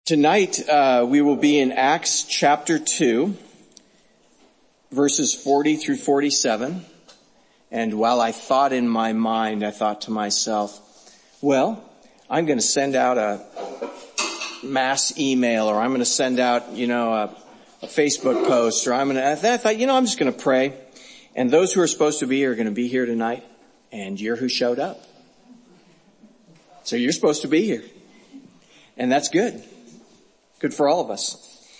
Tonight, we will be in Acts chapter 2, verses 40 through 47. And while I thought in my mind, I thought to myself, well, I'm going to send out a mass email, or I'm going to send out, a Facebook post, or I thought, I'm just going to pray. And those who are supposed to be here are going to be here tonight, and you're who showed up. So you're supposed to be here. And that's good. Good for all of us.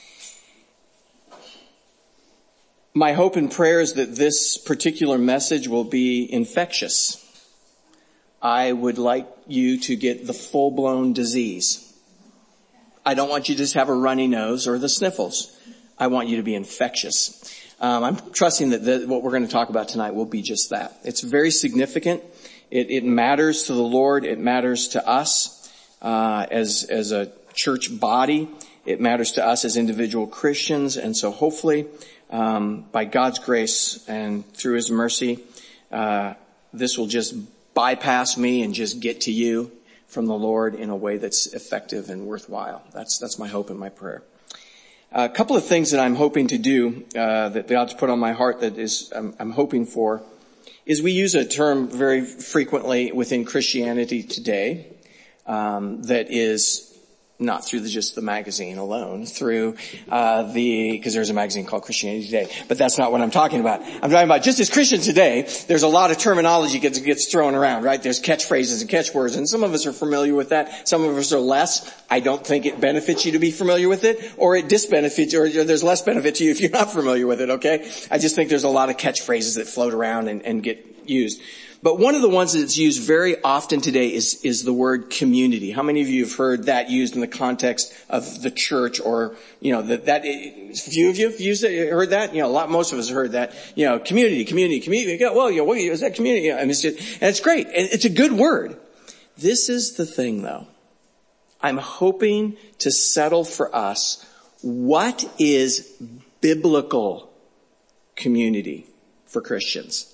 My hope and prayer is that this particular message will be infectious. I would like you to get the full-blown disease. I don't want you to just have a runny nose or the sniffles. I want you to be infectious. I'm trusting that what we're going to talk about tonight will be just that. It's very significant. It matters to the Lord. It matters to us as a church body. It matters to us as individual Christians. And so hopefully, by God's grace and through His mercy, this will just bypass me and just get to you from the Lord in a way that's effective and worthwhile. That's my hope and my prayer. A couple of things that I'm hoping to do, that God's put on my heart that is, I'm hoping for, is we use a term very frequently within Christianity today, that is not through just the magazine alone, through because there's a magazine called Christianity Today, but that's not what I'm talking about. I'm talking about just as Christians today, there's a lot of terminology gets thrown around, right? There's catchphrases and catchwords, and some of us are familiar with that. Some of us are less. I don't think it benefits you to be familiar with it, or it disbenefits you, or there's less benefit to you if you're not familiar with it, okay? I just think there's a lot of catchphrases that float around and get used. But one of the ones that's used very often today is the word community. How many of you have heard that used in the context of the church, or, a few of you have heard that? Most of us have heard that, community. Well, what is that community? And it's great. And it's a good word. This is the thing though. I'm hoping to settle for us, what is biblical community for Christians?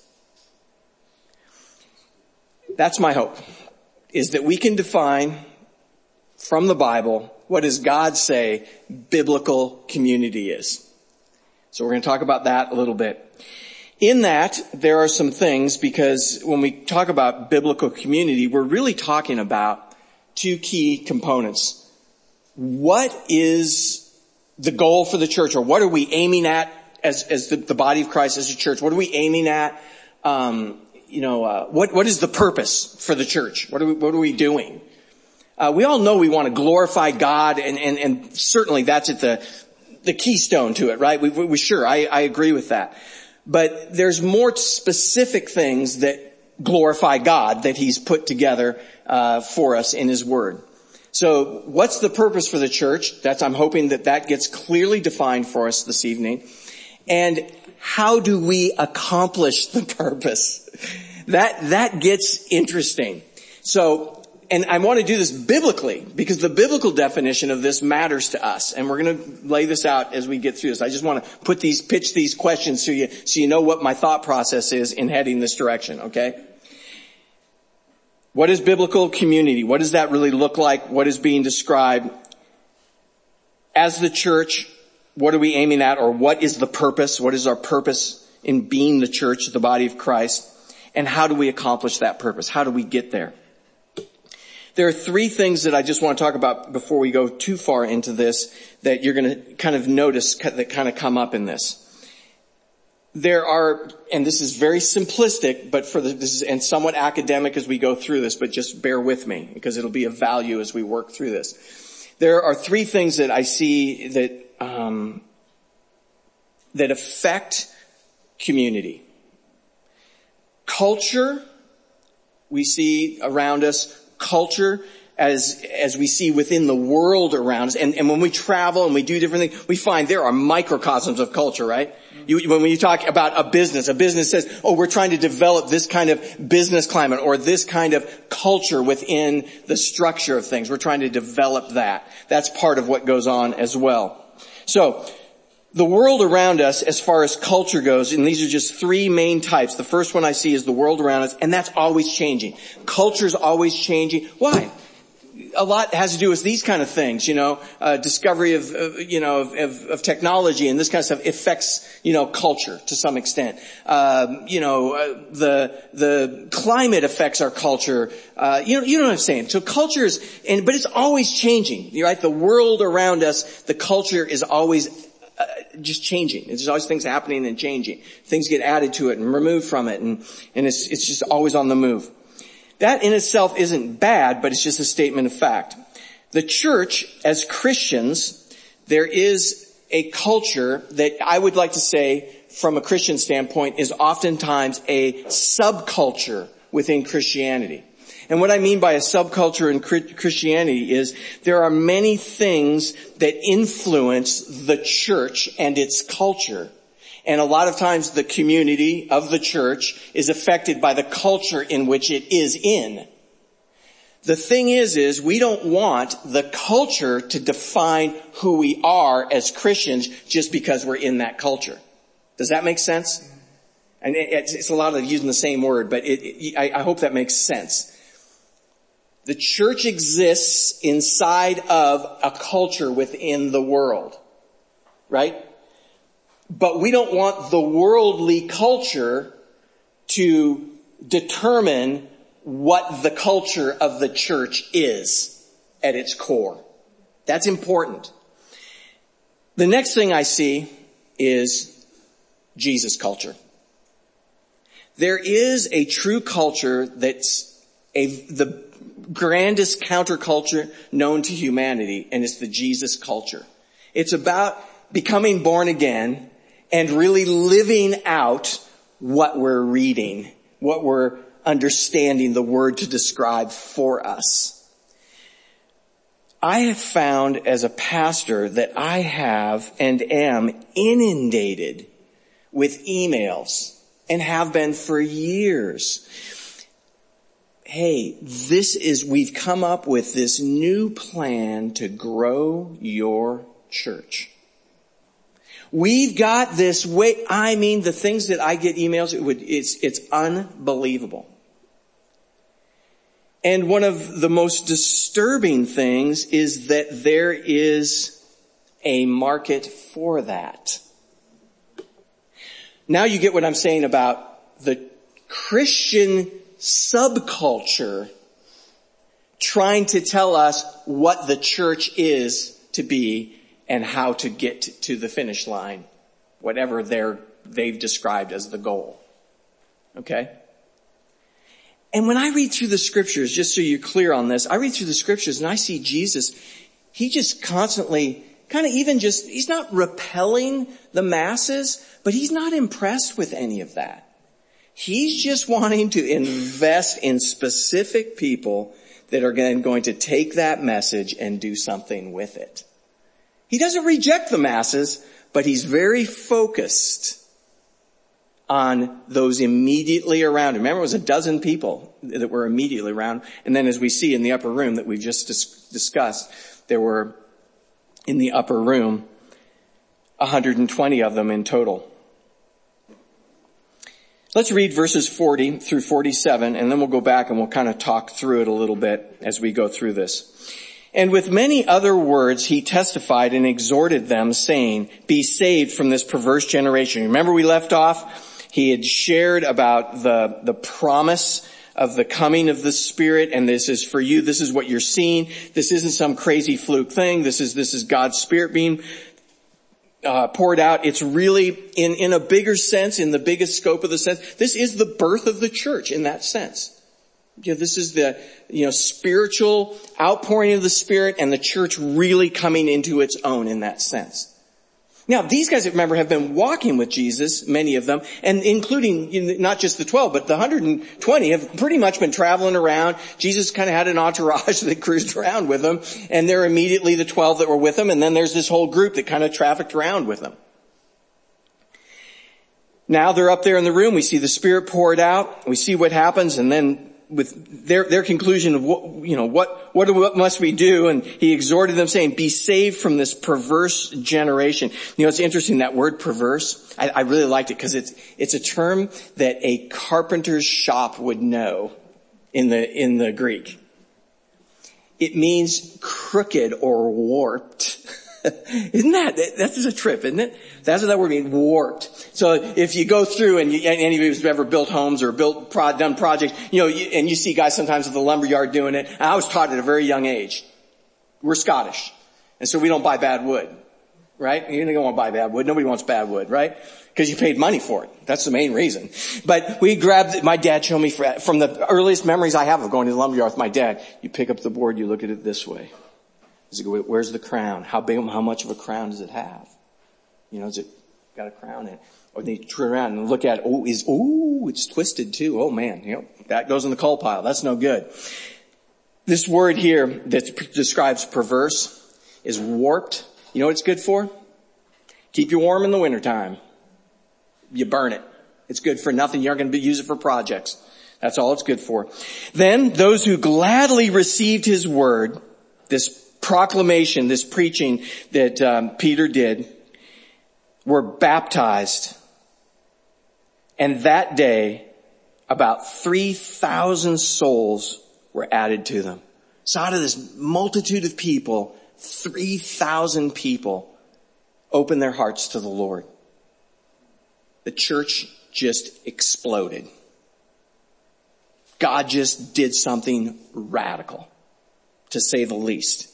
That's my hope, is that we can define from the Bible what does God say biblical community is. So we're going to talk about that a little bit. In that, there are some things, because when we talk about biblical community, we're really talking about two key components. What is the goal for the church, or what are we aiming at as the body of Christ, as a church? What are we aiming at? What is the purpose for the church? What are we doing? We all know we want to glorify God, and certainly that's at the keystone to it, right? We sure, I agree with that. But there's more specific things that glorify God that He's put together, for us in His Word. So what's the purpose for the church? I'm hoping that gets clearly defined for us this evening. And how do we accomplish the purpose? That gets interesting. So, and I want to do this biblically, because the biblical definition of this matters to us. And we're going to lay this out as we get through this. I just want to pitch these questions to you so you know what my thought process is in heading this direction, okay? What is biblical community? What does that really look like? What is being described? As the church, what are we aiming at, or what is the purpose? What is our purpose in being the church, the body of Christ? And how do we accomplish that purpose? How do we get there? There are three things that I just want to talk about before we go too far into this that you're going to kind of notice that kind of come up in this. There are, and this is very simplistic, but and somewhat academic as we go through this, but just bear with me because it'll be of value as we work through this. There are three things that I see that affect community. Culture, we see around us, culture as we see within the world around us. And when we travel and we do different things, we find there are microcosms of culture, right? When you talk about a business says, we're trying to develop this kind of business climate or this kind of culture within the structure of things. We're trying to develop that. That's part of what goes on as well. So, the world around us, as far as culture goes, and these are just three main types. The first one I see is the world around us, and that's always changing. Culture's always changing. Why? a lot has to do with these kind of things, discovery of technology and this kind of stuff affects, culture to some extent. The climate affects our culture. You know what I'm saying? So culture but it's always changing, right? The world around us, the culture is always just changing. There's always things happening and changing. Things get added to it and removed from it, and it's just always on the move. That in itself isn't bad, but it's just a statement of fact. The church, as Christians, there is a culture that I would like to say, from a Christian standpoint, is oftentimes a subculture within Christianity. And what I mean by a subculture in Christianity is there are many things that influence the church and its culture. And a lot of times the community of the church is affected by the culture in which it is in. The thing is we don't want the culture to define who we are as Christians just because we're in that culture. Does that make sense? And it's a lot of using the same word, but I hope that makes sense. The church exists inside of a culture within the world, right? But we don't want the worldly culture to determine what the culture of the church is at its core. That's important. The next thing I see is Jesus culture. There is a true culture that's the grandest counterculture known to humanity, and it's the Jesus culture. It's about becoming born again and really living out what we're reading, what we're understanding the word to describe for us. I have found as a pastor that I have and am inundated with emails and have been for years. Hey, we've come up with this new plan to grow your church. We've got this way, the things that I get emails, it's unbelievable. And one of the most disturbing things is that there is a market for that. Now you get what I'm saying about the Christian subculture trying to tell us what the church is to be and how to get to the finish line, whatever they've described as the goal. Okay? And when I read through the scriptures, just so you're clear on this, I read through the scriptures and I see Jesus, he just constantly he's not repelling the masses, but he's not impressed with any of that. He's just wanting to invest in specific people that are going to take that message and do something with it. He doesn't reject the masses, but he's very focused on those immediately around him. Remember, it was 12 people that were immediately around. And then as we see in the upper room that we've just discussed, there were in the upper room 120 of them in total. Let's read verses 40 through 47, and then we'll go back and we'll kind of talk through it a little bit as we go through this. And with many other words he testified and exhorted them, saying, "Be saved from this perverse generation." Remember we left off? He had shared about the promise of the coming of the Spirit, and this is for you. This is what you're seeing. This isn't some crazy fluke thing. This is God's Spirit being poured out. It's really in a bigger sense, in the biggest scope of the sense. This is the birth of the church in that sense. This is the, spiritual outpouring of the Spirit and the church really coming into its own in that sense. Now, these guys, remember, have been walking with Jesus, many of them, and including not just the 12, but the 120 have pretty much been traveling around. Jesus kind of had an entourage that cruised around with them, and they're immediately the 12 that were with him, and then there's this whole group that kind of trafficked around with them. Now they're up there in the room. We see the Spirit poured out. We see what happens, and then with their conclusion of what must we do? And he exhorted them saying, "Be saved from this perverse generation." It's interesting, that word perverse. I really liked it because it's a term that a carpenter's shop would know in the Greek. It means crooked or warped. That's a trip, isn't it? That's what that word means, warped. So if you go through and any of you who've ever built homes or done projects, and you see guys sometimes at the lumberyard doing it. I was taught at a very young age. We're Scottish. And so we don't buy bad wood. Right? You don't want to buy bad wood. Nobody wants bad wood, right? Because you paid money for it. That's the main reason. But my dad showed me from the earliest memories I have of going to the lumberyard with my dad. You pick up the board, you look at it this way. Where's the crown? How much of a crown does it have? Has it got a crown in it? Or they turn around and look at it. It's twisted too. Oh man, that goes in the coal pile. That's no good. This word here that describes perverse is warped. You know what it's good for? Keep you warm in the wintertime. You burn it. It's good for nothing. You're not going to use it for projects. That's all it's good for. Then those who gladly received his word, this proclamation, this preaching that Peter did, were baptized. And that day, about 3,000 souls were added to them. So out of this multitude of people, 3,000 people opened their hearts to the Lord. The church just exploded. God just did something radical, to say the least.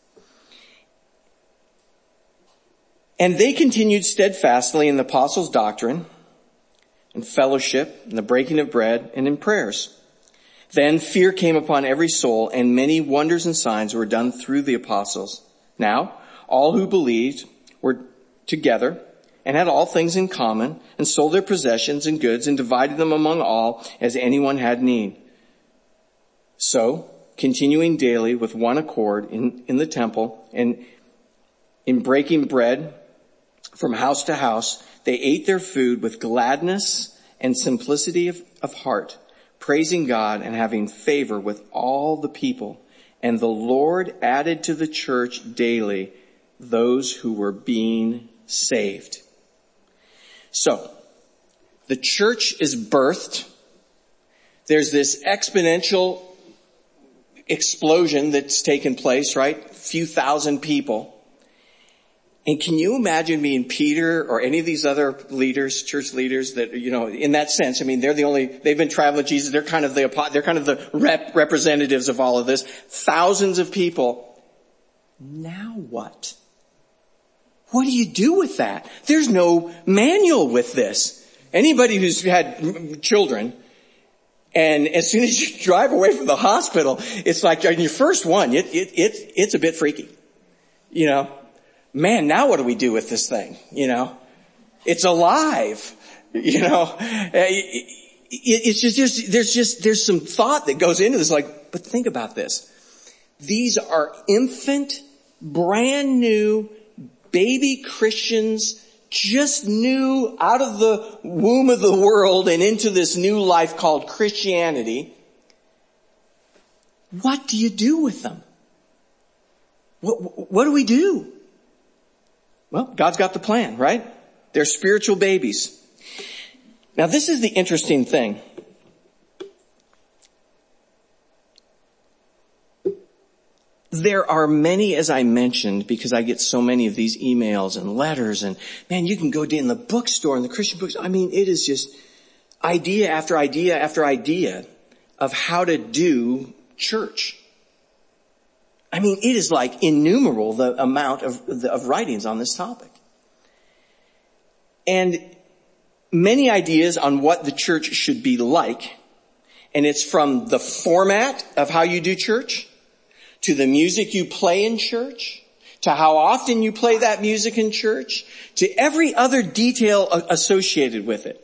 And they continued steadfastly in the apostles' doctrine and fellowship and the breaking of bread and in prayers. Then fear came upon every soul, and many wonders and signs were done through the apostles. Now, all who believed were together and had all things in common, and sold their possessions and goods and divided them among all as anyone had need. So, continuing daily with one accord in the temple and in breaking bread from house to house, they ate their food with gladness and simplicity of heart, praising God and having favor with all the people. And the Lord added to the church daily those who were being saved. So, the church is birthed. There's this exponential explosion that's taken place, right? A few thousand people. And can you imagine being Peter or any of these other leaders, church leaders that, in that sense, they've been traveling with Jesus. They're kind of the representatives of all of this. Thousands of people. Now what? What do you do with that? There's no manual with this. Anybody who's had children, and as soon as you drive away from the hospital, it's like on your first one, it's a bit freaky. Man, now what do we do with this thing? It's alive. It's just, there's some thought that goes into this, but think about this. These are infant, brand new, baby Christians, just new out of the womb of the world and into this new life called Christianity. What do you do with them? What do we do? Well, God's got the plan, right? They're spiritual babies. Now, this is the interesting thing. There are many, as I mentioned, because I get so many of these emails and letters, and man, you can go in the bookstore, in the Christian books. It is just idea after idea after idea of how to do church. It is like innumerable, the amount of writings on this topic. And many ideas on what the church should be like. And it's from the format of how you do church, to the music you play in church, to how often you play that music in church, to every other detail associated with it.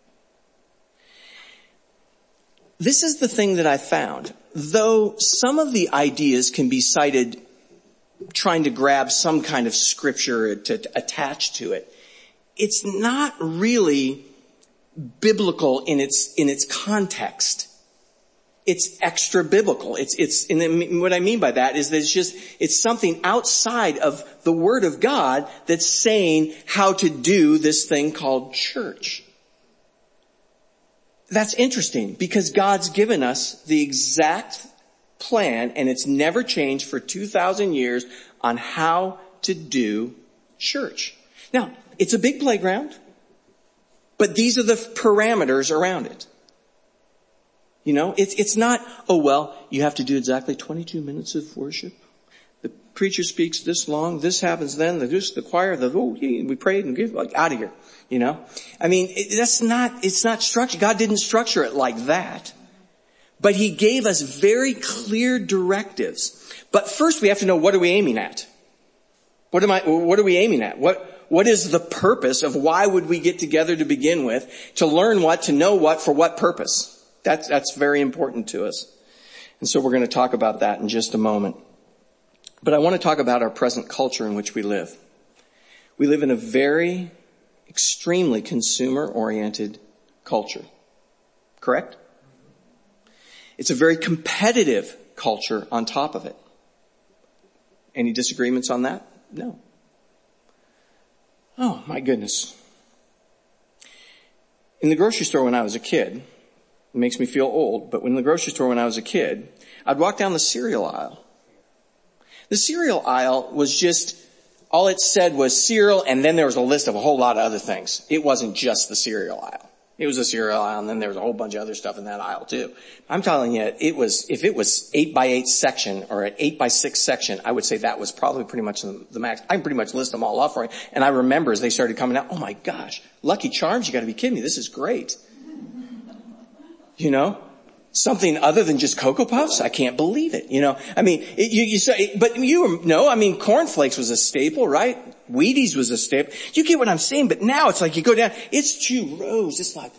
This is the thing that I found. Though some of the ideas can be cited trying to grab some kind of scripture to attach to it, it's not really biblical in its context. It's extra biblical. And what I mean by that is that it's something outside of the Word of God that's saying how to do this thing called church. That's interesting because God's given us the exact plan, and it's never changed for 2,000 years on how to do church. Now, it's a big playground, but these are the parameters around it. You know, it's not, oh well, you have to do exactly 22 minutes of worship. The preacher speaks this long, this happens then, the choir, we prayed and give, like, out of here. You know? I mean, it's not structured. God didn't structure it like that. But he gave us very clear directives. But first we have to know, what are we aiming at? What are we aiming at? What is the purpose of why would we get together to begin with? To learn what, to know what, for what purpose? That's very important to us. And so we're going to talk about that in just a moment. But I want to talk about our present culture in which we live. We live in a very extremely consumer-oriented culture. Correct? It's a very competitive culture on top of it. Any disagreements on that? No. Oh, my goodness. In the grocery store when I was a kid, it makes me feel old, but in the grocery store when I was a kid, I'd walk down the cereal aisle. The cereal aisle was just, all it said was cereal, and then there was a list of a whole lot of other things. It wasn't just the cereal aisle. It was a cereal aisle, and then there was a whole bunch of other stuff in that aisle too. I'm telling you, if it was 8x8 section or an 8x6 section, I would say that was probably pretty much the max. I can pretty much list them all off for you. And I remember as they started coming out, oh my gosh, Lucky Charms, you gotta be kidding me. This is great. You know? Something other than just Cocoa Puffs? I can't believe it. You know, I mean, you say, but you know, I mean, Corn Flakes was a staple, right? Wheaties was a staple. You get what I'm saying? But now it's like you go down, it's 2 rows. It's like,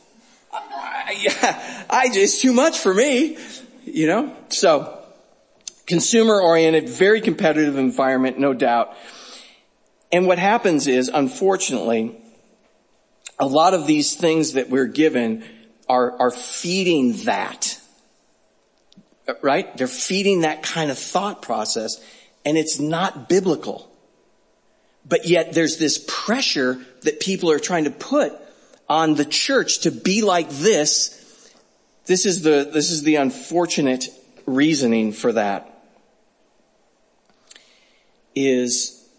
it's too much for me, you know? So, consumer oriented, very competitive environment, no doubt. And what happens is, unfortunately, a lot of these things that we're given are feeding that. Right? They're feeding that kind of thought process, and it's not biblical. But yet there's this pressure that people are trying to put on the church to be like this. This is the unfortunate reasoning for that. Is,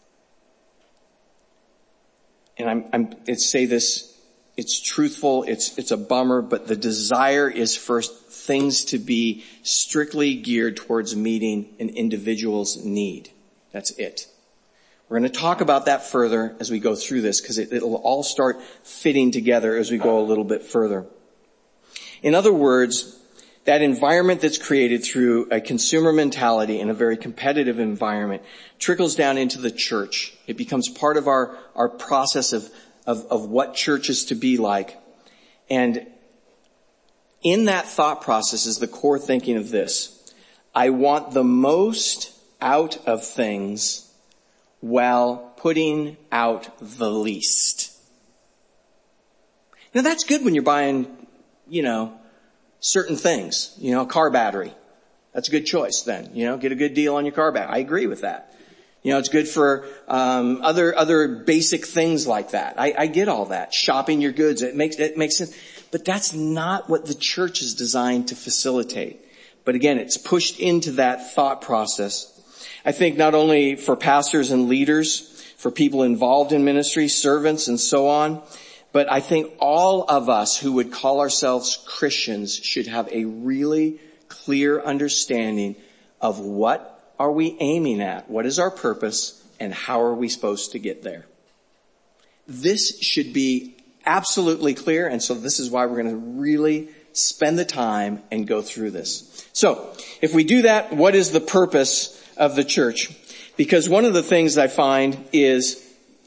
and say this, it's truthful, it's a bummer, but the desire is for things to be strictly geared towards meeting an individual's need. That's it. We're going to talk about that further as we go through this, because it'll all start fitting together as we go a little bit further. In other words, that environment that's created through a consumer mentality in a very competitive environment trickles down into the church. It becomes part of our process of what church is to be like. And in that thought process is the core thinking of this. I want the most out of things while putting out the least. Now that's good when you're buying, you know, certain things, you know, a car battery. That's a good choice then, you know, get a good deal on your car battery. I agree with that. You know, it's good for other basic things like that. I get all that. Shopping your goods, it makes sense. But that's not what the church is designed to facilitate. But again, it's pushed into that thought process. I think not only for pastors and leaders, for people involved in ministry, servants and so on, but I think all of us who would call ourselves Christians should have a really clear understanding of what are we aiming at, what is our purpose, and how are we supposed to get there. This should be absolutely clear, and so this is why we're going to really spend the time and go through this. So, if we do that, what is the purpose of the church? Because one of the things I find is,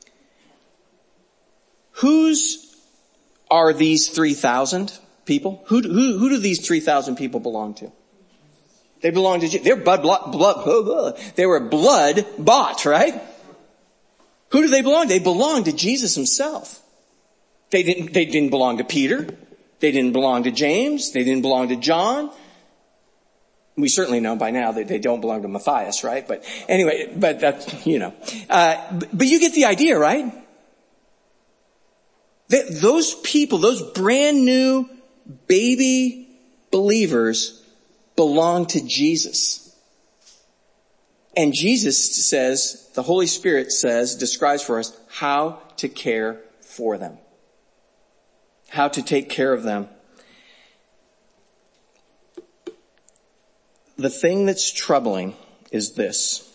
whose are these 3,000 people? Who do these 3,000 people belong to? They belong to Jesus. They were blood bought, right? Who do they belong to? They belong to Jesus himself. They didn't belong to Peter. They didn't belong to James. They didn't belong to John. We certainly know by now that they don't belong to Matthias, right? But anyway, but that's, you know. But you get the idea, right? Those people, those brand new baby believers belong to Jesus. And Jesus says, the Holy Spirit says, describes for us how to care for them. How to take care of them. The thing that's troubling is this.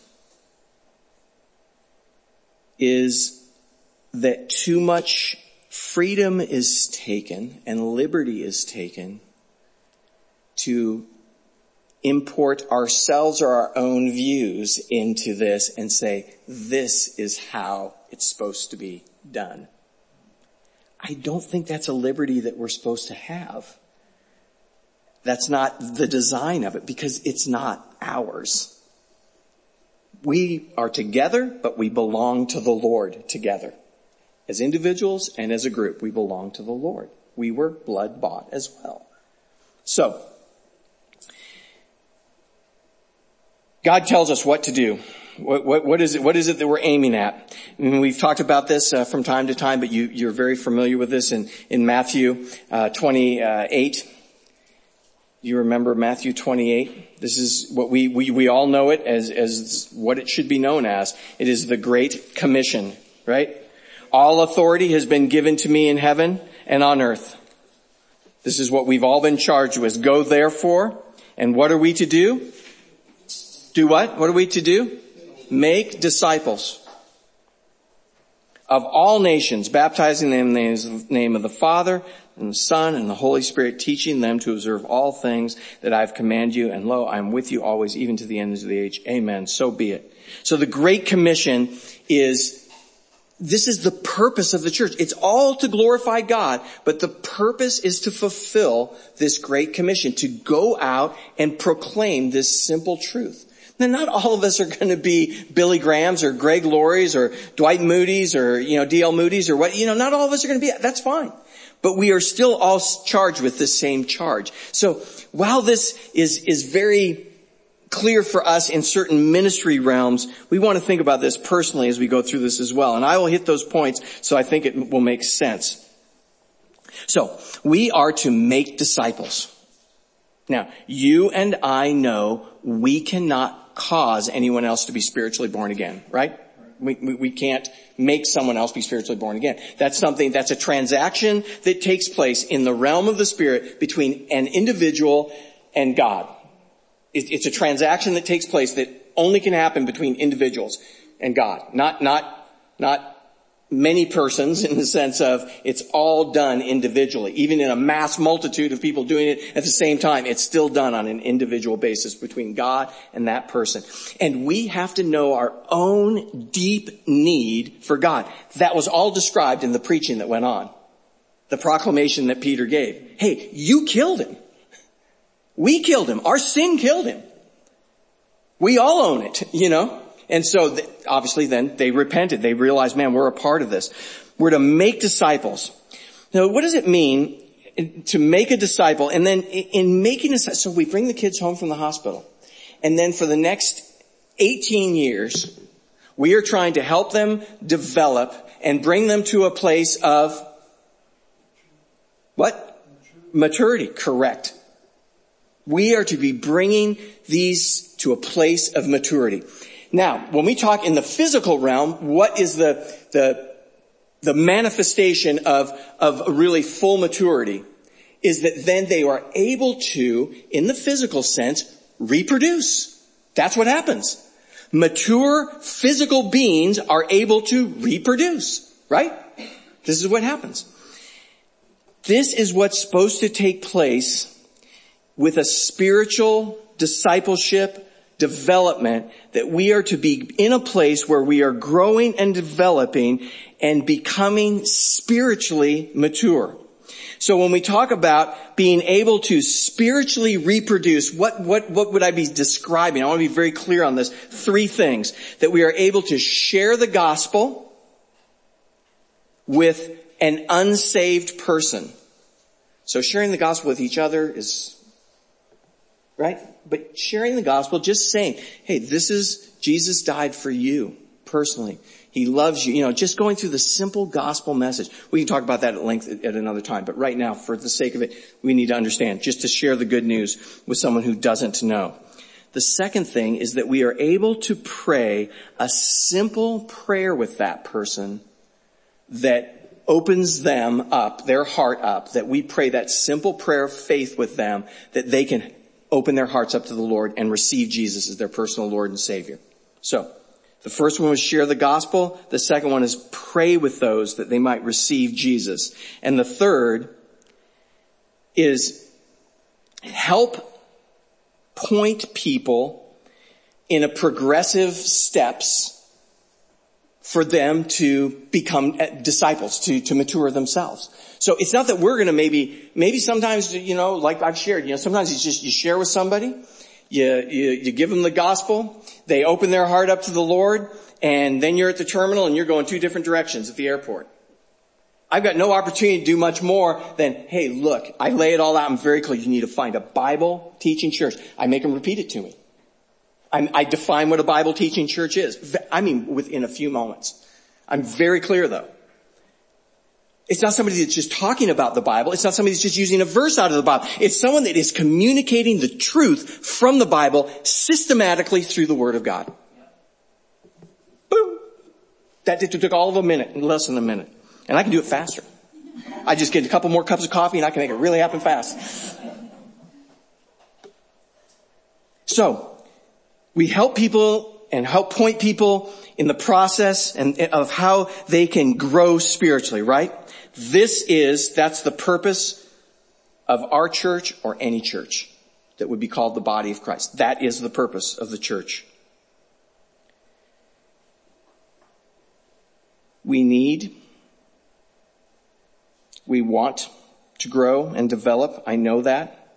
Is that too much freedom is taken and liberty is taken to import ourselves or our own views into this and say, this is how it's supposed to be done. I don't think that's a liberty that we're supposed to have. That's not the design of it because it's not ours. We are together, but we belong to the Lord together. As individuals and as a group, we belong to the Lord. We were blood bought as well. So, God tells us what to do. What is it that we're aiming at? And we've talked about this from time to time, but you're very familiar with this in Matthew 28. You remember Matthew 28? This is what we all know it as what it should be known as. It is the Great Commission, right? All authority has been given to me in heaven and on earth. This is what we've all been charged with. Go therefore, and what are we to do? Do what? What are we to do? Make disciples of all nations, baptizing them in the name of the Father and the Son and the Holy Spirit, teaching them to observe all things that I've commanded you. And lo, I am with you always, even to the end of the age. Amen. So be it. So the Great Commission this is the purpose of the church. It's all to glorify God, but the purpose is to fulfill this Great Commission, to go out and proclaim this simple truth. Now, not all of us are going to be Billy Grahams or Greg Laurie's or Dwight Moody's or, D.L. Moody's or what, not all of us are going to be, that's fine. But we are still all charged with the same charge. So while this is very clear for us in certain ministry realms, we want to think about this personally as we go through this as well. And I will hit those points so I think it will make sense. So we are to make disciples. Now, you and I know we cannot cause anyone else to be spiritually born again, right? We can't make someone else be spiritually born again. That's a transaction that takes place in the realm of the Spirit between an individual and God. It's a transaction that takes place that only can happen between individuals and God. Not many persons in the sense of it's all done individually. Even in a mass multitude of people doing it at the same time, it's still done on an individual basis between God and that person. And we have to know our own deep need for God. That was all described in the preaching that went on. The proclamation that Peter gave. Hey, you killed him. We killed him. Our sin killed him. We all own it, And so obviously then they repented. They realized, man, we're a part of this. We're to make disciples. Now, what does it mean to make a disciple? And then in making so we bring the kids home from the hospital. And then for the next 18 years, we are trying to help them develop and bring them to a place of what? Maturity. Correct. We are to be bringing these to a place of maturity. Now, when we talk in the physical realm, what is the manifestation of really full maturity? Is that then they are able to, in the physical sense, reproduce. That's what happens. Mature physical beings are able to reproduce, right? This is what happens. This is what's supposed to take place with a spiritual discipleship development, that we are to be in a place where we are growing and developing and becoming spiritually mature. So when we talk about being able to spiritually reproduce, what would I be describing? I want to be very clear on this. 3 things. That we are able to share the gospel with an unsaved person. So sharing the gospel with each other is right? But sharing the gospel, just saying, hey, Jesus died for you personally. He loves you. Just going through the simple gospel message. We can talk about that at length at another time. But right now, for the sake of it, we need to understand, just to share the good news with someone who doesn't know. The second thing is that we are able to pray a simple prayer with that person that opens them up, their heart up, that we pray that simple prayer of faith with them, that they can open their hearts up to the Lord and receive Jesus as their personal Lord and Savior. So, the first one was share the gospel. The second one is pray with those that they might receive Jesus. And the third is help point people in a progressive steps for them to become disciples, to mature themselves. So it's not that we're going to maybe sometimes, like I've shared, sometimes it's just you share with somebody. You give them the gospel, they open their heart up to the Lord, and then you're at the terminal and you're going two different directions at the airport. I've got no opportunity to do much more than, hey, look, I lay it all out. I'm very clear. You need to find a Bible teaching church. I make them repeat it to me. I define what a Bible teaching church is. Within a few moments. I'm very clear though. It's not somebody that's just talking about the Bible. It's not somebody that's just using a verse out of the Bible. It's someone that is communicating the truth from the Bible systematically through the Word of God. Boom. That took all of a minute, less than a minute. And I can do it faster. I just get a couple more cups of coffee and I can make it really happen fast. So, we help people and help point people in the process and of how they can grow spiritually, right? That's the purpose of our church or any church that would be called the body of Christ. That is the purpose of the church. We want to grow and develop. I know that.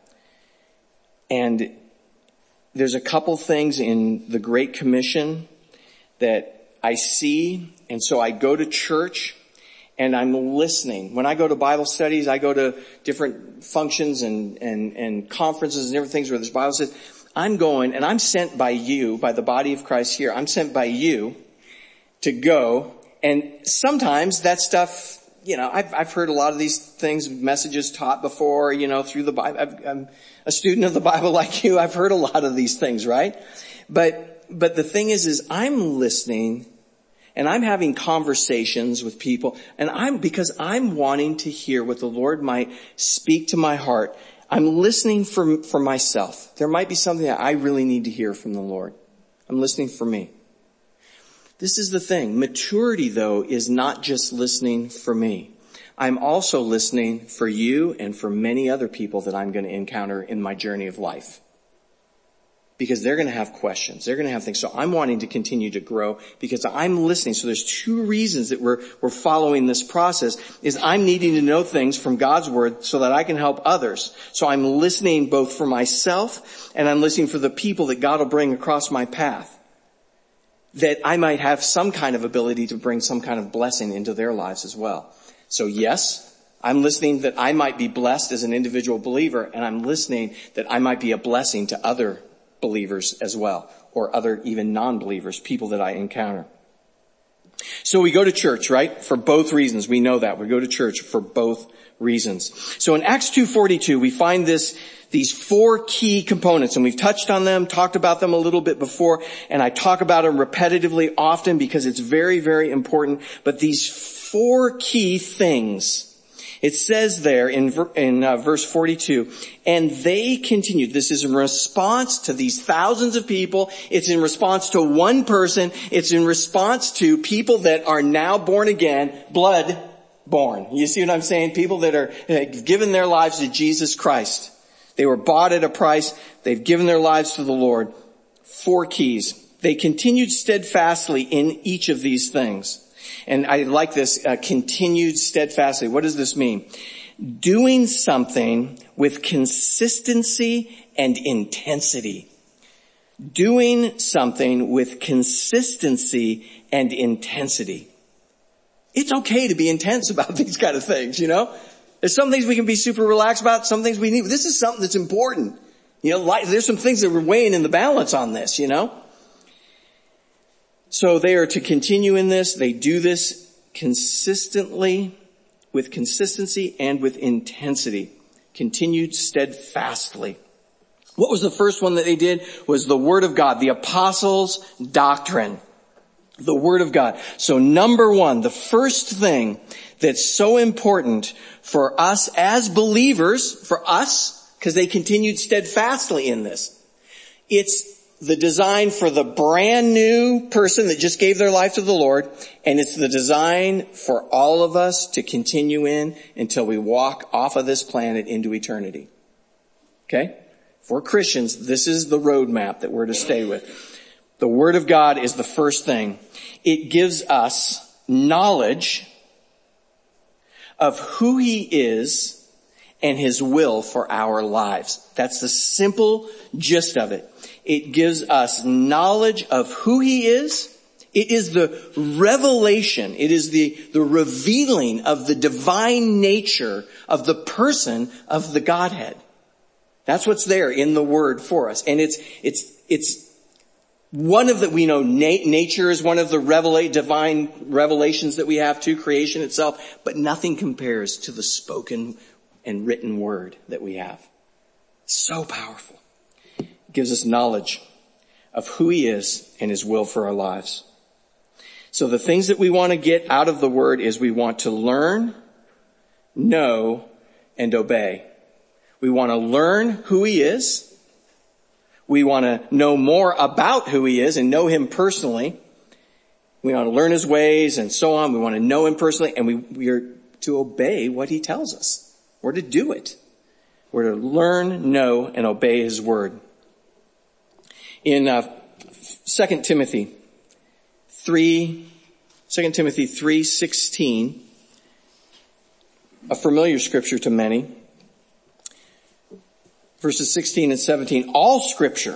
And there's a couple things in the Great Commission that I see, and so I go to church and I'm listening. When I go to Bible studies, I go to different functions and conferences and different things where there's Bible studies. I'm going and I'm sent by you, by the body of Christ here. I'm sent by you to go, and sometimes that stuff, I've heard a lot of these things, messages taught before, through the Bible. I'm a student of the Bible like you. I've heard a lot of these things, right? But the thing is I'm listening and I'm having conversations with people, and because I'm wanting to hear what the Lord might speak to my heart. I'm listening for myself. There might be something that I really need to hear from the Lord. I'm listening for me. This is the thing. Maturity, though, is not just listening for me. I'm also listening for you and for many other people that I'm going to encounter in my journey of life. Because they're going to have questions. They're going to have things. So I'm wanting to continue to grow because I'm listening. So there's two reasons that we're following this process. Is I'm needing to know things from God's Word so that I can help others. So I'm listening both for myself and I'm listening for the people that God will bring across my path, that I might have some kind of ability to bring some kind of blessing into their lives as well. So yes, I'm listening that I might be blessed as an individual believer, and I'm listening that I might be a blessing to other believers as well, or other even non-believers, people that I encounter. So we go to church, right? For both reasons. We know that. We go to church for both reasons. So in Acts 2:42, we find these four key components, and we've touched on them, talked about them a little bit before, and I talk about them repetitively often because it's very, very important. But these four key things, it says there in verse 42, and they continued. This is in response to these thousands of people. It's in response to one person. It's in response to people that are now born again, blood born. You see what I'm saying? People that are given their lives to Jesus Christ. They were bought at a price. They've given their lives to the Lord. Four keys. They continued steadfastly in each of these things. And I like this, continued steadfastly. What does this mean? Doing something with consistency and intensity. Doing something with consistency and intensity. It's okay to be intense about these kind of things, There's some things we can be super relaxed about, some things we need. This is something that's important. There's some things that we're weighing in the balance on this, So they are to continue in this. They do this consistently, with consistency and with intensity. Continued steadfastly. What was the first one that they did? Was the Word of God, the apostles' doctrine. The Word of God. So number one, the first thing that's so important for us as believers, for us, because they continued steadfastly in this. It's the design for the brand new person that just gave their life to the Lord, and it's the design for all of us to continue in until we walk off of this planet into eternity. Okay? For Christians, this is the roadmap that we're to stay with. The Word of God is the first thing. It gives us knowledge of who He is and His will for our lives. That's the simple gist of it. It gives us knowledge of who He is. It is the revelation. It is the revealing of the divine nature of the person of the Godhead. That's what's there in the Word for us. And it's one of the, we know nature is one of the divine revelations that we have to creation itself, but nothing compares to the spoken and written Word that we have. So powerful. It gives us knowledge of who He is and His will for our lives. So the things that we want to get out of the Word is we want to learn, know, and obey. We want to learn who He is. We want to know more about who He is and know Him personally. We want to learn His ways and so on. We want to know Him personally, and we are to obey what He tells us. We're to do it. We're to learn, know, and obey His Word. In 2 Timothy 3:16, a familiar scripture to many, verses 16 and 17, all scripture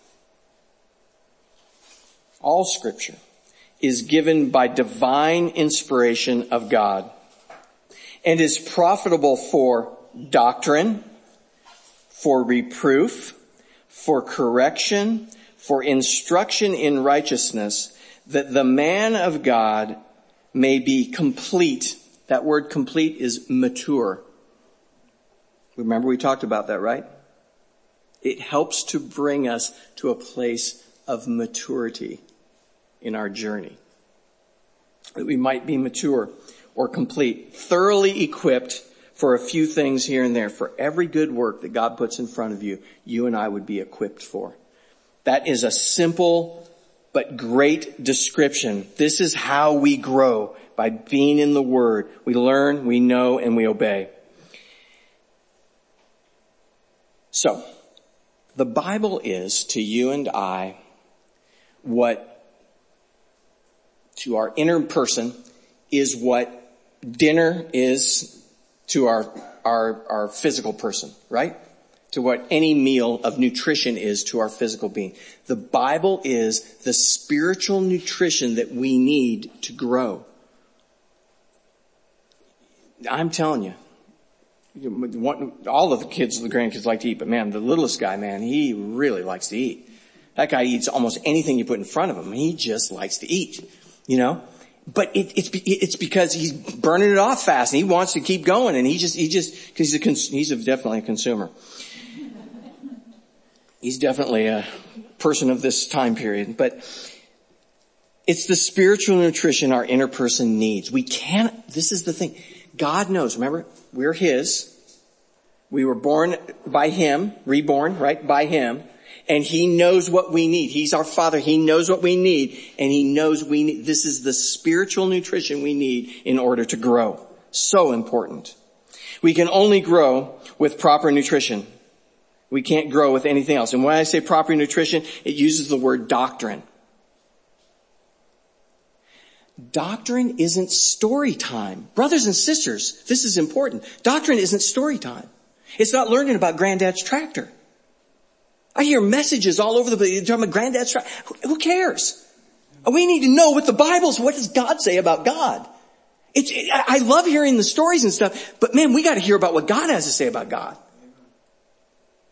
is given by divine inspiration of God and is profitable for doctrine, for reproof, for correction, for instruction in righteousness, that the man of God may be complete. That word complete is mature. Remember we talked about that, right? It helps to bring us to a place of maturity in our journey. That we might be mature or complete, thoroughly equipped for a few things here and there. For every good work that God puts in front of you, you and I would be equipped for. That is a simple but great description. This is how we grow, by being in the Word. We learn, we know, and we obey. So, the Bible is to you and I what to our inner person is what dinner is to our physical person, right? To what any meal of nutrition is to our physical being. The Bible is the spiritual nutrition that we need to grow. I'm telling you. All of the kids, the grandkids like to eat, but man, the littlest guy, man, he really likes to eat. That guy eats almost anything you put in front of him. He just likes to eat, you know? But it's because he's burning it off fast and he wants to keep going, and he just, cause he's definitely a consumer. He's definitely a person of this time period, but it's the spiritual nutrition our inner person needs. This is the thing. God knows, remember, we're His. We were born by Him, reborn, right, by Him. And He knows what we need. He's our Father. He knows what we need. And He knows this is the spiritual nutrition we need in order to grow. So important. We can only grow with proper nutrition. We can't grow with anything else. And when I say proper nutrition, it uses the word doctrine. Doctrine isn't story time. Brothers and sisters, this is important. Doctrine isn't story time. It's not learning about Granddad's tractor. I hear messages all over the place. You're talking about Granddad's tractor. Who cares? We need to know what the Bible's, what does God say about God? I love hearing the stories and stuff, but man, we got to hear about what God has to say about God.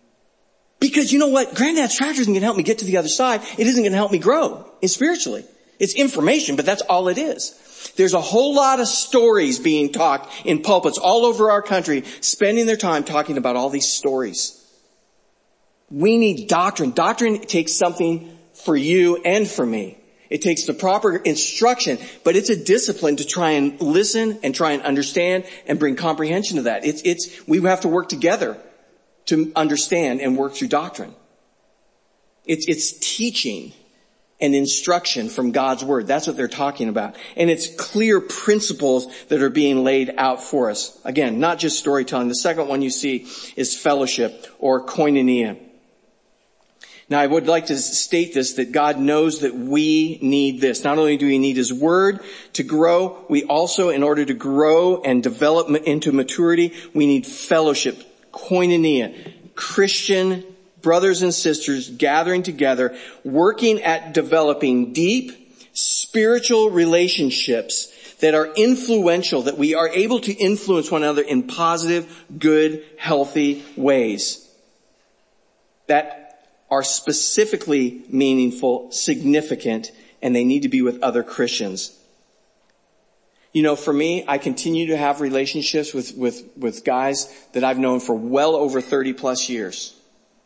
Because you know what? Granddad's tractor isn't going to help me get to the other side. It isn't going to help me grow spiritually. It's information, but that's all it is. There's a whole lot of stories being talked in pulpits all over our country, spending their time talking about all these stories. We need doctrine. Doctrine takes something for you and for me. It takes the proper instruction, but it's a discipline to try and listen and try and understand and bring comprehension to that. We have to work together to understand and work through doctrine. It's teaching and instruction from God's word. That's what they're talking about. And it's clear principles that are being laid out for us. Again, not just storytelling. The second one you see is fellowship or koinonia. Now, I would like to state this, that God knows that we need this. Not only do we need His Word to grow, we also, in order to grow and develop into maturity, we need fellowship, koinonia, Christian brothers and sisters gathering together, working at developing deep spiritual relationships that are influential, that we are able to influence one another in positive, good, healthy ways. That are specifically meaningful, significant, and they need to be with other Christians. You know, for me, I continue to have relationships with guys that I've known for well over 30 plus years.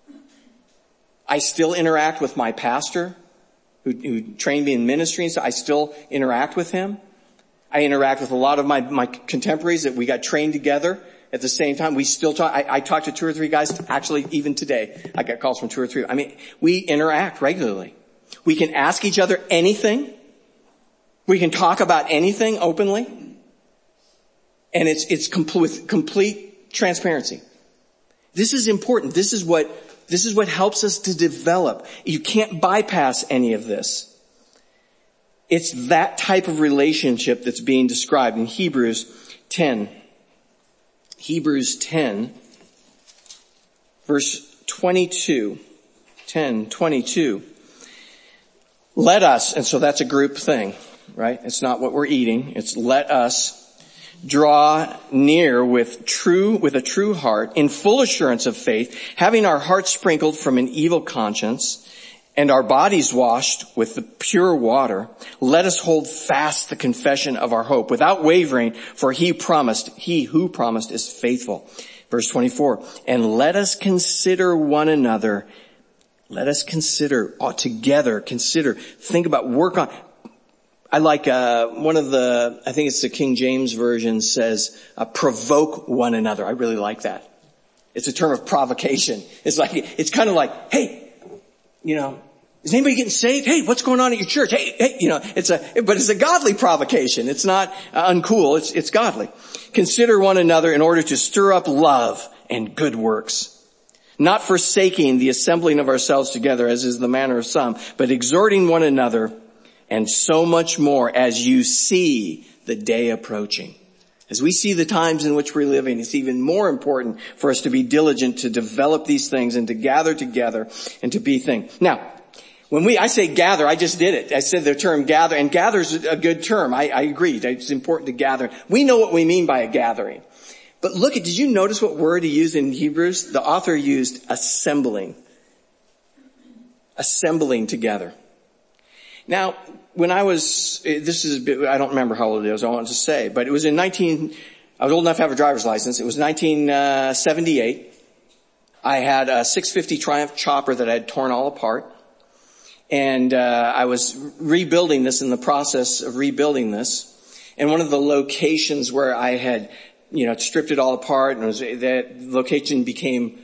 I still interact with my pastor who trained me in ministry, so I still interact with him. I interact with a lot of my contemporaries that we got trained together. At the same time, we still talk. I talked to 2 or 3 guys, actually even today. I got calls from 2 or 3. I mean, we interact regularly. We can ask each other anything. We can talk about anything openly. And it's with complete transparency. This is important. This is what helps us to develop. You can't bypass any of this. It's that type of relationship that's being described in Hebrews 10. Hebrews 10, verse 22. 10:22. Let us, and so that's a group thing, right? It's not what we're eating. It's let us draw near with a true heart, in full assurance of faith, having our hearts sprinkled from an evil conscience and our bodies washed with the pure water. Let us hold fast the confession of our hope without wavering, for he who promised is faithful. Verse 24, and let us consider one another. Let us consider together, think about, work on. I like, I think it's the King James Version says, provoke one another. I really like that. It's a term of provocation. It's kind of like, hey, you know, is anybody getting saved? Hey, what's going on at your church? Hey, you know, but it's a godly provocation. It's not uncool. It's godly. Consider one another in order to stir up love and good works, not forsaking the assembling of ourselves together as is the manner of some, but exhorting one another, and so much more as you see the day approaching. As we see the times in which we're living, it's even more important for us to be diligent to develop these things and to gather together and to be things. Now, when I say gather, I just did it. I said the term gather, and gather is a good term. I agree. It's important to gather. We know what we mean by a gathering. But did you notice what word he used in Hebrews? The author used assembling. Assembling together. Now, when I was, I don't remember how old it was, I wanted to say, but it was I was old enough to have a driver's license. It was 1978. I had a 650 Triumph chopper that I had torn all apart. And I was rebuilding this, in the process of rebuilding this. And one of the locations where I had, stripped it all apart, and that location became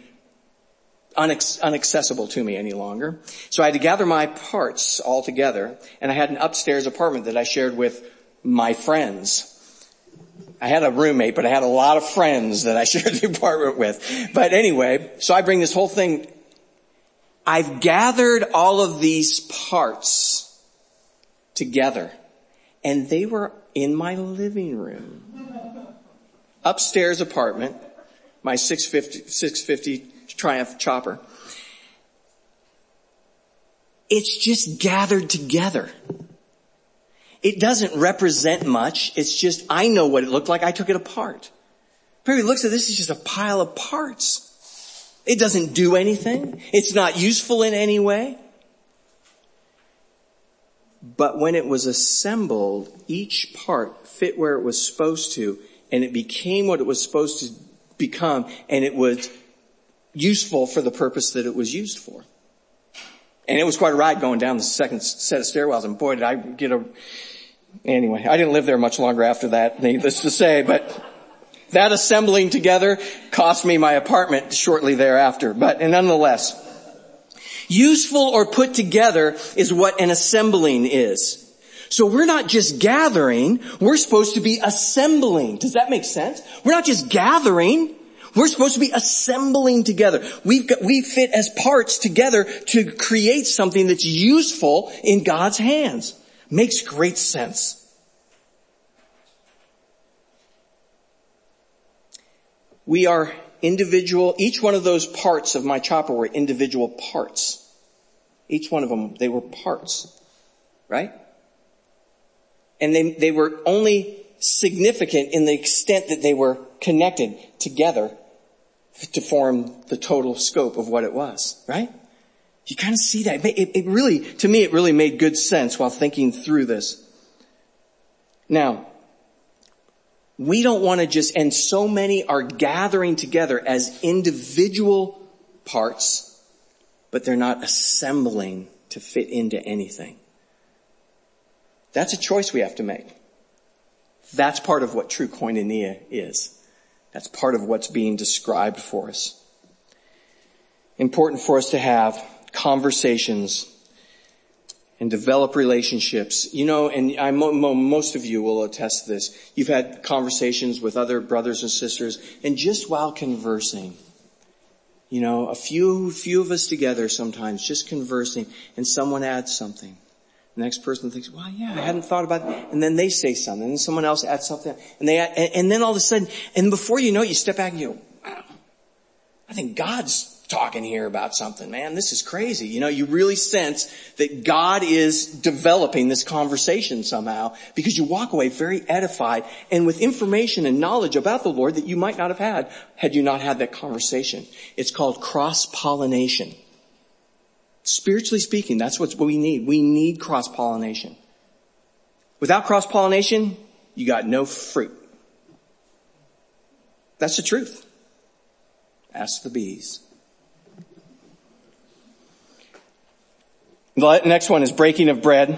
inaccessible to me any longer. So I had to gather my parts all together, and I had an upstairs apartment that I shared with my friends. I had a roommate, but I had a lot of friends that I shared the apartment with. But anyway, so I bring this whole thing. I've gathered all of these parts together, and they were in my living room. Upstairs apartment, my 650 Triumph chopper. It's just gathered together. It doesn't represent much. It's just, I know what it looked like. I took it apart. Perry looks at this, it's just a pile of parts. It doesn't do anything. It's not useful in any way. But when it was assembled, each part fit where it was supposed to, and it became what it was supposed to become, and it was useful for the purpose that it was used for. And it was quite a ride going down the second set of stairwells, and boy, did I get anyway, I didn't live there much longer after that, needless to say, but that assembling together cost me my apartment shortly thereafter. But nonetheless, useful or put together is what an assembling is. So we're not just gathering, we're supposed to be assembling. Does that make sense? We're not just gathering, we're supposed to be assembling together. We fit as parts together to create something that's useful in God's hands. Makes great sense. We are individual, each one of those parts of my chopper were individual parts. Each one of them, they were parts. Right? And they were only significant in the extent that they were connected together to form the total scope of what it was. Right? You kind of see that. It really, to me, it really made good sense while thinking through this. Now, we don't want to just, and so many are gathering together as individual parts, but they're not assembling to fit into anything. That's a choice we have to make. That's part of what true koinonia is. That's part of what's being described for us. Important for us to have conversations and develop relationships. You know, and most of you will attest to this. You've had conversations with other brothers and sisters, and just while conversing, you know, a few of us together sometimes just conversing, and someone adds something. The next person thinks, well, yeah, I hadn't thought about it. And then they say something, and someone else adds something, and and then all of a sudden, and before you know it, you step back and you go, wow, I think God's talking here about something, man. This is crazy. You know, you really sense that God is developing this conversation somehow, because you walk away very edified and with information and knowledge about the Lord that you might not have had you not had that conversation. It's called cross-pollination. Spiritually speaking, that's what we need. We need cross-pollination. Without cross-pollination, you got no fruit. That's the truth. Ask the bees. The next one is breaking of bread.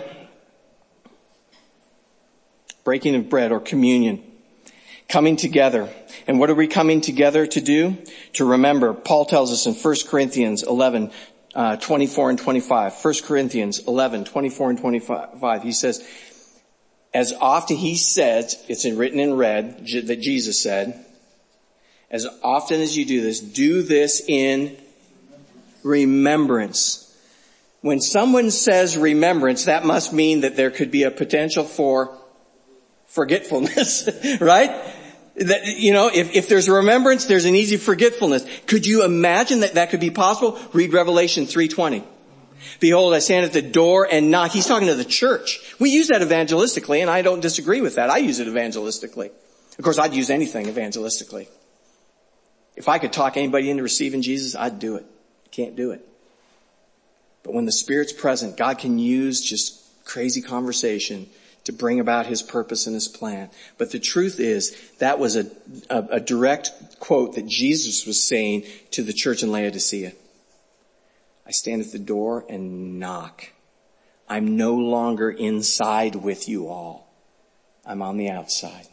Breaking of bread or communion. Coming together. And what are we coming together to do? To remember. Paul tells us in 1 Corinthians 11, 24 and 25. 1 Corinthians 11, 24 and 25. He says, as often he says, it's written in red that Jesus said, as often as you do this in remembrance. When someone says remembrance, that must mean that there could be a potential for forgetfulness, right? That, you know, if there's a remembrance, there's an easy forgetfulness. Could you imagine that could be possible? Read Revelation 3:20. Behold, I stand at the door and knock. He's talking to the church. We use that evangelistically, and I don't disagree with that. I use it evangelistically. Of course, I'd use anything evangelistically. If I could talk anybody into receiving Jesus, I'd do it. Can't do it. But when the Spirit's present, God can use just crazy conversation to bring about His purpose and His plan. But the truth is, that was a direct quote that Jesus was saying to the church in Laodicea. I stand at the door and knock. I'm no longer inside with you all. I'm on the outside.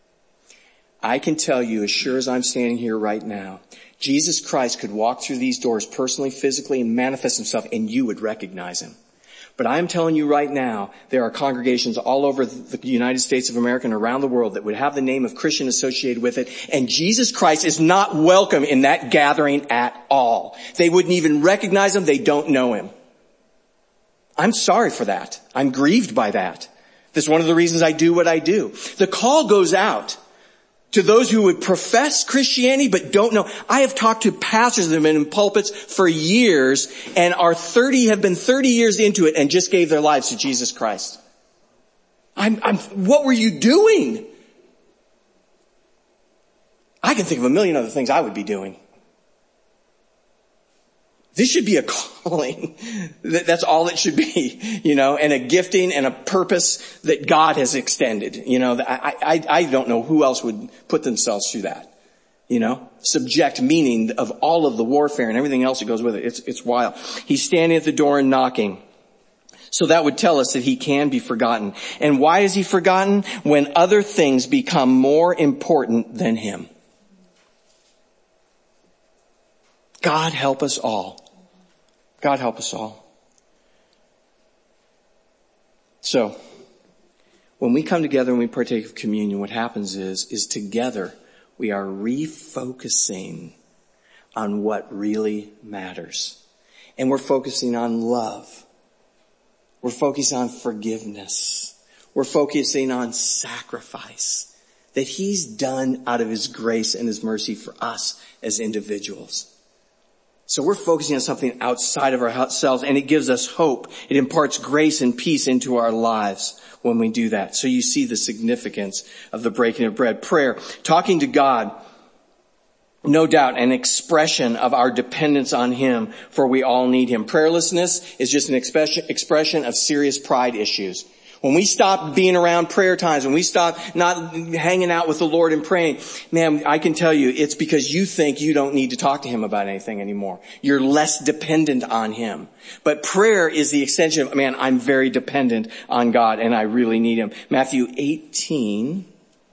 I can tell you, as sure as I'm standing here right now, Jesus Christ could walk through these doors personally, physically, and manifest Himself, and you would recognize Him. But I'm telling you right now, there are congregations all over the United States of America and around the world that would have the name of Christian associated with it, and Jesus Christ is not welcome in that gathering at all. They wouldn't even recognize Him. They don't know Him. I'm sorry for that. I'm grieved by that. That's one of the reasons I do what I do. The call goes out to those who would profess Christianity but don't know. I have talked to pastors that have been in pulpits for years and have been 30 years into it and just gave their lives to Jesus Christ. What were you doing? I can think of a million other things I would be doing. This should be a calling. That's all it should be, and a gifting and a purpose that God has extended. I don't know who else would put themselves through that. Subject meaning of all of the warfare and everything else that goes with it. It's wild. He's standing at the door and knocking. So that would tell us that he can be forgotten. And why is he forgotten? When other things become more important than him. God help us all. God help us all. So, when we come together and we partake of communion, what happens is together we are refocusing on what really matters. And we're focusing on love. We're focusing on forgiveness. We're focusing on sacrifice that he's done out of his grace and his mercy for us as individuals. So we're focusing on something outside of ourselves, and it gives us hope. It imparts grace and peace into our lives when we do that. So you see the significance of the breaking of bread. Prayer, talking to God, no doubt an expression of our dependence on him, for we all need him. Prayerlessness is just an expression of serious pride issues. When we stop being around prayer times, when we stop not hanging out with the Lord and praying, man, I can tell you it's because you think you don't need to talk to him about anything anymore. You're less dependent on him. But prayer is the extension of, man, I'm very dependent on God and I really need him. Matthew 18,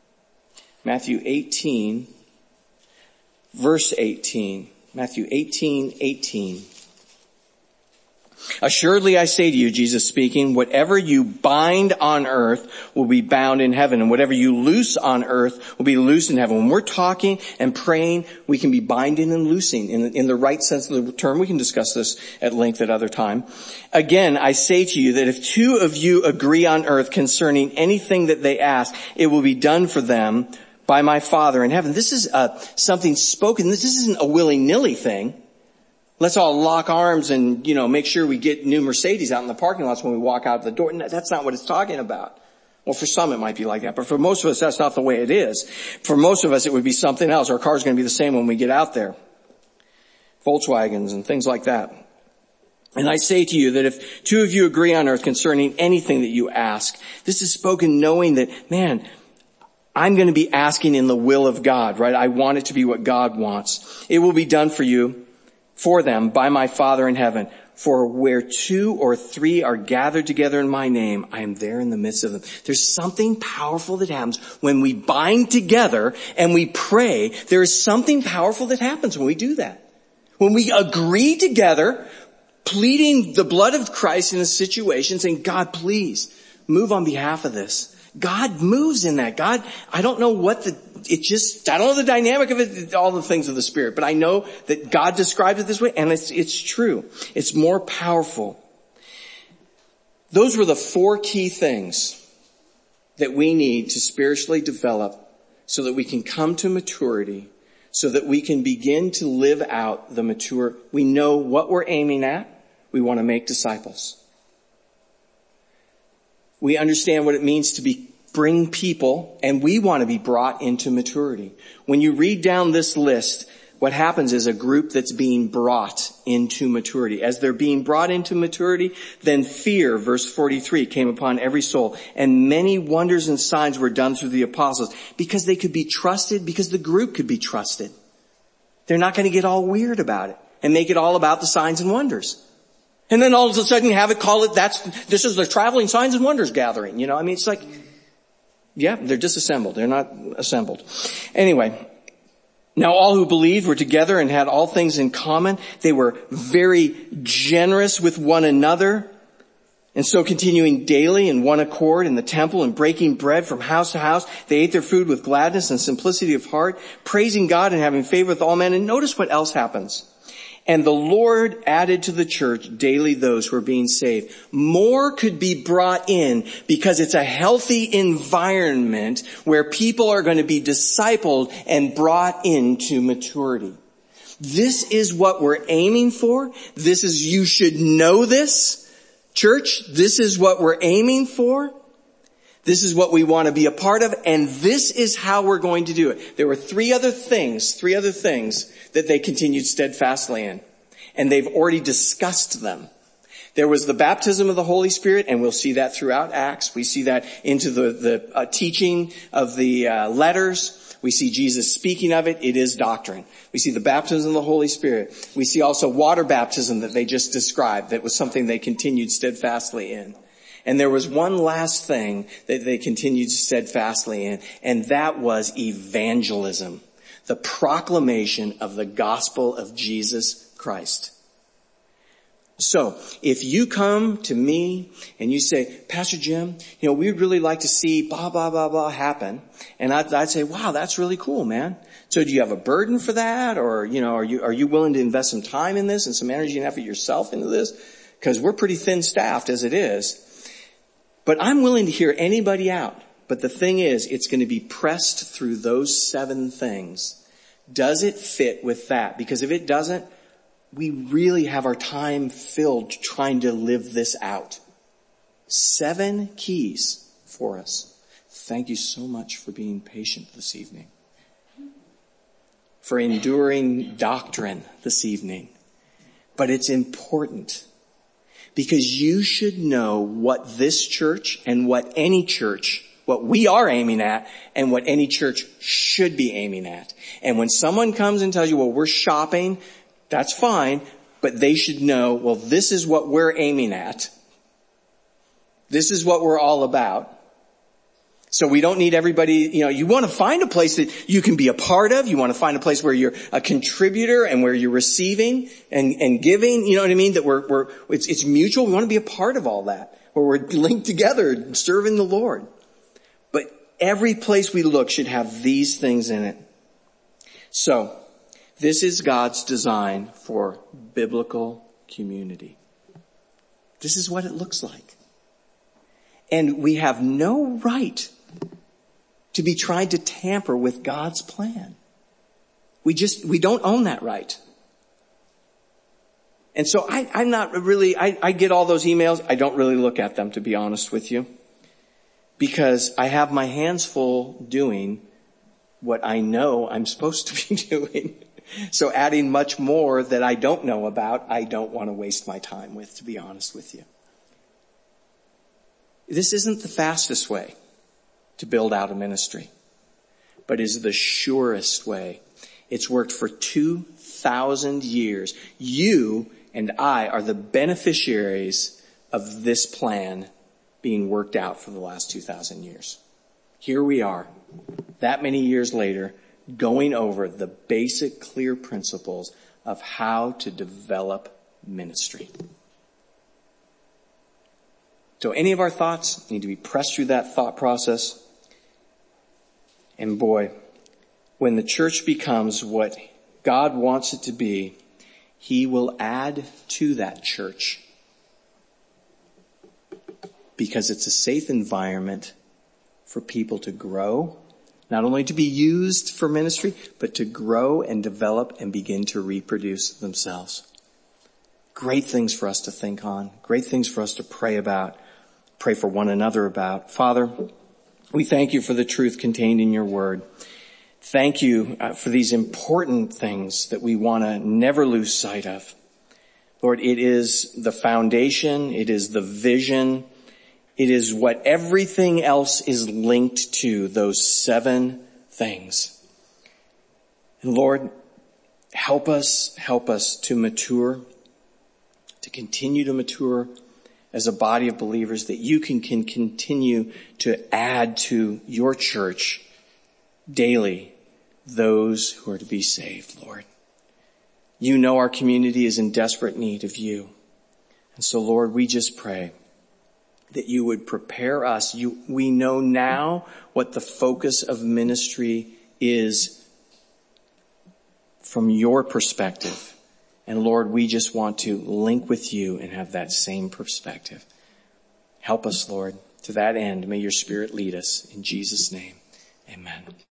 verse 18. Matthew 18:18. Assuredly I say to you, Jesus speaking, whatever you bind on earth will be bound in heaven, and whatever you loose on earth will be loosed in heaven. When we're talking and praying, we can be binding and loosing in the right sense of the term. We can discuss this at length at other time. Again, I say to you that if two of you agree on earth concerning anything that they ask, it will be done for them by my Father in heaven. This is something spoken. This isn't a willy-nilly thing. Let's all lock arms and, make sure we get new Mercedes out in the parking lots when we walk out the door. No, that's not what it's talking about. Well, for some it might be like that, but for most of us that's not the way it is. For most of us it would be something else. Our car's going to be the same when we get out there. Volkswagens and things like that. And I say to you that if two of you agree on earth concerning anything that you ask, this is spoken knowing that, man, I'm going to be asking in the will of God, right? I want it to be what God wants. It will be done for them by my Father in heaven. For where 2 or 3 are gathered together in my name, I am there in the midst of them. There's something powerful that happens when we bind together and we pray. There is something powerful that happens when we do that. When we agree together, pleading the blood of Christ in a situation, saying, God, please move on behalf of this. God moves in that. God, I don't know I don't know the dynamic of it, all the things of the Spirit, but I know that God describes it this way, and it's true. It's more powerful. Those were the 4 key things that we need to spiritually develop so that we can come to maturity, so that we can begin to live out the mature. We know what we're aiming at. We want to make disciples. We understand what it means to bring people, and we want to be brought into maturity. When you read down this list, what happens is a group that's being brought into maturity. As they're being brought into maturity, then fear, verse 43, came upon every soul, and many wonders and signs were done through the apostles, because they could be trusted, because the group could be trusted. They're not going to get all weird about it and make it all about the signs and wonders. And then all of a sudden this is the traveling signs and wonders gathering. It's like, yeah, they're disassembled. They're not assembled. Anyway, now all who believed were together and had all things in common. They were very generous with one another. And so continuing daily in one accord in the temple and breaking bread from house to house, they ate their food with gladness and simplicity of heart, praising God and having favor with all men. And notice what else happens. And the Lord added to the church daily those who are being saved. More could be brought in because it's a healthy environment where people are going to be discipled and brought into maturity. This is what we're aiming for. You should know this, church. This is what we're aiming for. This is what we want to be a part of, and this is how we're going to do it. There were 3 other things that they continued steadfastly in. and they've already discussed them. There was the baptism of the Holy Spirit, and we'll see that throughout Acts. We see that into the teaching of the letters. We see Jesus speaking of it. It is doctrine. We see the baptism of the Holy Spirit. We see also water baptism that they just described. That was something they continued steadfastly in. And there was one last thing that they continued steadfastly in, and that was evangelism. The proclamation of the gospel of Jesus Christ. So, if you come to me and you say, Pastor Jim, we'd really like to see blah, blah, blah, blah happen. And I'd say, wow, that's really cool, man. So do you have a burden for that? Or, are you willing to invest some time in this and some energy and effort yourself into this? Because we're pretty thin-staffed as it is. But I'm willing to hear anybody out. But the thing is, it's going to be pressed through those 7 things. Does it fit with that? Because if it doesn't, we really have our time filled trying to live this out. 7 keys for us. Thank you so much for being patient this evening. For enduring doctrine this evening. But it's important. Because you should know what this church and what any church, what we are aiming at, and what any church should be aiming at. And when someone comes and tells you, well, we're shopping, that's fine, but they should know, well, this is what we're aiming at. This is what we're all about. So we don't need everybody, you want to find a place that you can be a part of. You want to find a place where you're a contributor and where you're receiving and giving, you know what I mean? That it's mutual. We want to be a part of all that, where we're linked together serving the Lord. But every place we look should have these things in it. So, this is God's design for biblical community. This is what it looks like. And we have no right to be trying to tamper with God's plan. We don't own that right. And so I'm not really, I get all those emails. I don't really look at them, to be honest with you. Because I have my hands full doing what I know I'm supposed to be doing. So adding much more that I don't know about, I don't want to waste my time with, to be honest with you. This isn't the fastest way to build out a ministry, but is the surest way. It's worked for 2,000 years. You and I are the beneficiaries of this plan being worked out for the last 2,000 years. Here we are, that many years later, going over the basic clear principles of how to develop ministry. So any of our thoughts need to be pressed through that thought process. And boy, when the church becomes what God wants it to be, He will add to that church. Because it's a safe environment for people to grow, not only to be used for ministry, but to grow and develop and begin to reproduce themselves. Great things for us to think on. Great things for us to pray about. Pray for one another about. Father, we thank you for the truth contained in your word. Thank you for these important things that we want to never lose sight of. Lord, it is the foundation. It is the vision. It is what everything else is linked to, those 7 things. And Lord, help us to mature, to continue to mature as a body of believers, that you can continue to add to your church daily those who are to be saved, Lord. You know our community is in desperate need of you. And so, Lord, we just pray that you would prepare us. We know now what the focus of ministry is from your perspective. And Lord, we just want to link with you and have that same perspective. Help us, Lord, to that end. May your Spirit lead us. In Jesus' name, amen.